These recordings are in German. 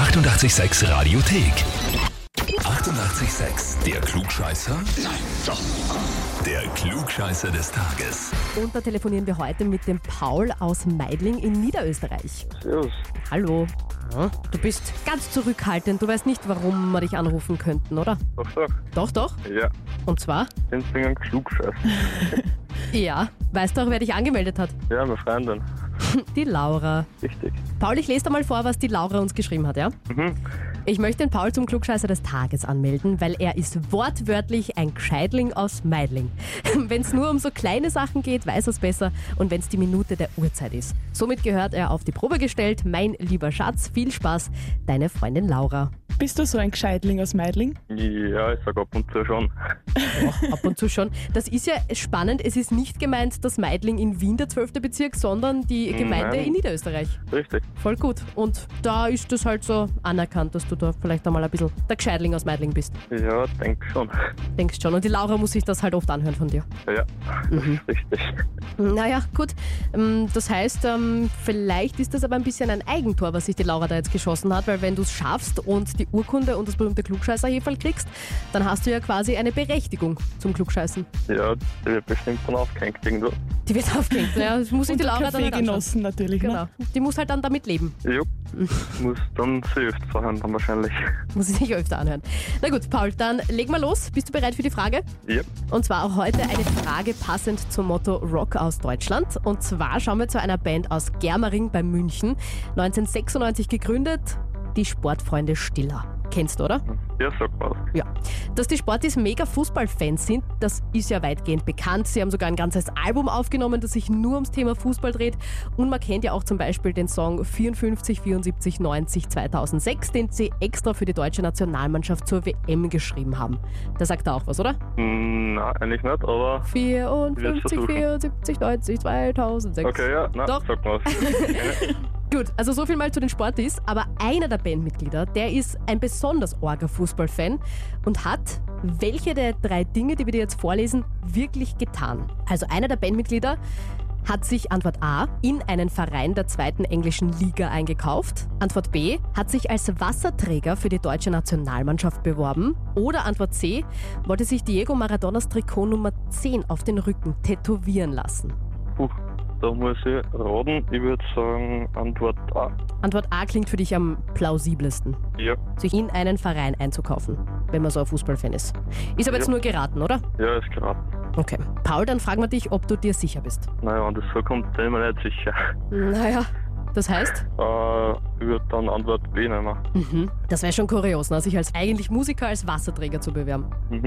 886 Radiothek. 88,6. Der Klugscheißer? Nein, doch. Der Klugscheißer des Tages. Und da telefonieren wir heute mit dem Paul aus Meidling in Niederösterreich. Servus. Hallo. Du bist ganz zurückhaltend. Du weißt nicht, warum wir dich anrufen könnten, oder? Doch. Doch? Ja, Und zwar? ich bin ein Klugscheißer. Ja. Weißt du auch, wer dich angemeldet hat? Ja, meine Freundin. Die Laura. Richtig. Paul, ich lese da mal vor, was die Laura uns geschrieben hat, ja? Ich möchte den Paul zum Klugscheißer des Tages anmelden, weil er ist wortwörtlich ein Gescheidling aus Meidling. Wenn es nur um so kleine Sachen geht, weiß er es besser und wenn es die Minute der Uhrzeit ist. Somit gehört er auf die Probe gestellt. Mein lieber Schatz, viel Spaß, deine Freundin Laura. Bist du so ein Gescheidling aus Meidling? Ja, ich sag ab und zu schon. Ab und zu schon. Das ist ja spannend. Es ist nicht gemeint, das Meidling in Wien, der 12. Bezirk, sondern die Gemeinde Nein. in Niederösterreich. Richtig. Voll gut. Und da ist es halt so anerkannt, dass du da vielleicht einmal ein bisschen der Gescheidling aus Meidling bist. Ja, denk schon. Denkst schon. Und die Laura muss sich das halt oft anhören von dir. Ja, das ist richtig. Naja, gut. Das heißt, vielleicht ist das aber ein bisschen ein Eigentor, was sich die Laura da jetzt geschossen hat, weil wenn du es schaffst und die Urkunde und das berühmte Klugscheißer-Heferl kriegst, dann hast du ja quasi eine Berechtigung zum Klugscheißen. Ja, die wird bestimmt dann aufgehängt irgendwo. Die wird aufgehängt. Ja, das muss sich die Laura dann halt anschauen. Kaffeegenossen natürlich, Genau. ne? Die muss halt dann damit leben. Ja, muss dann sehr öfter vorhören dann wahrscheinlich. Muss ich sich öfter anhören. Na gut, Paul, dann legen wir los. Bist du bereit für die Frage? Ja. Und zwar auch heute eine Frage passend zum Motto Rock aus Deutschland. Und zwar schauen wir zu einer Band aus Germering bei München. 1996 gegründet, die Sportfreunde Stiller. Kennst du, oder? Ja, sag mal. Ja. Dass die Sportis mega Fußballfans sind, das ist ja weitgehend bekannt. Sie haben sogar ein ganzes Album aufgenommen, das sich nur ums Thema Fußball dreht. Und man kennt ja auch zum Beispiel den Song 54, 74, 90, 2006, den sie extra für die deutsche Nationalmannschaft zur WM geschrieben haben. Da sagt er auch was, oder? Nein, eigentlich nicht, aber... 54, versuchen. 74, 90, 2006. Okay, ja, nein, Doch. sag mal. Gut, also so viel mal zu den Sportis, aber einer der Bandmitglieder, der ist ein besonders arger Fußballfan und hat welche der 3 Dinge, die wir dir jetzt vorlesen, wirklich getan. Also einer der Bandmitglieder hat sich, Antwort A, in einen Verein der 2. englischen Liga eingekauft. Antwort B, hat sich als Wasserträger für die deutsche Nationalmannschaft beworben. Oder Antwort C, wollte sich Diego Maradonas Trikot Nummer 10 auf den Rücken tätowieren lassen. Da muss ich raten. Ich würde sagen Antwort A. Antwort A klingt für dich am plausibelsten. Ja, Sich in einen Verein einzukaufen, wenn man so ein Fußballfan ist. Ist aber jetzt Ja. nur geraten, oder? ja, ist geraten. Okay. Paul, dann fragen wir dich, ob du dir sicher bist. Naja, wenn das so kommt, bin ich mir nicht sicher. Naja, das heißt? Ich würde dann Antwort B nehmen. Das wäre schon kurios, ne? Sich als eigentlich Musiker als Wasserträger zu bewerben.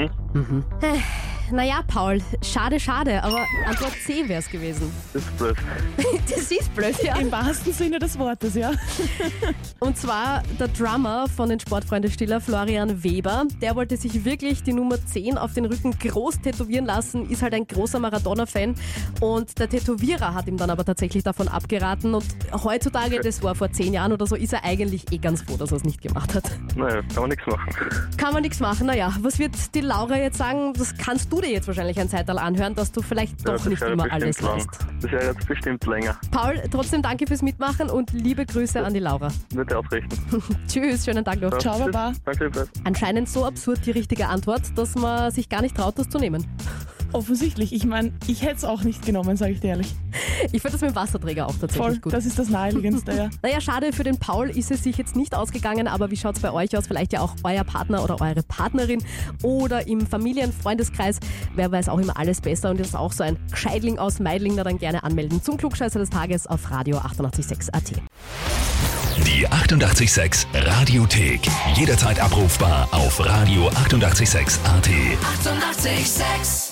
Naja, Paul, schade, aber Antwort C wäre es gewesen. Das ist blöd. Das ist blöd, ja. Im wahrsten Sinne des Wortes, ja. Und zwar der Drummer von den Sportfreunde Stiller, Florian Weber, der wollte sich wirklich die Nummer 10 auf den Rücken groß tätowieren lassen, ist halt ein großer Maradona-Fan und der Tätowierer hat ihm dann aber tatsächlich davon abgeraten und heutzutage, das war vor 10 Jahren oder so, ist er eigentlich ganz froh, dass er es nicht gemacht hat. Naja, kann man nichts machen. Kann man nichts machen, naja, was wird die Laura jetzt sagen? Das kannst du dir jetzt wahrscheinlich ein Zeitalter anhören, dass du vielleicht doch das nicht wäre immer bestimmt alles lang. weißt. Das wäre jetzt bestimmt länger. Paul, trotzdem danke fürs Mitmachen und liebe Grüße an die Laura. Würde ausrichten. Tschüss, schönen Tag noch. Ciao, tschüss. Baba. Danke, tschüss. Anscheinend so absurd die richtige Antwort, dass man sich gar nicht traut, das zu nehmen. Offensichtlich. Ich meine, ich hätte es auch nicht genommen, sage ich dir ehrlich. Ich finde das mit dem Wasserträger auch tatsächlich Voll, gut. das ist das Naheliegendste, ja. Naja, schade, für den Paul ist es sich jetzt nicht ausgegangen, aber wie schaut es bei euch aus? Vielleicht ja auch euer Partner oder eure Partnerin oder im Familien-Freundeskreis. Wer weiß auch immer alles besser und ist auch so ein Gescheidling aus Meidling, dann gerne anmelden zum Klugscheißer des Tages auf Radio 886 AT. Die 88,6 Radiothek. Jederzeit abrufbar auf Radio 88,6 AT. 88,6.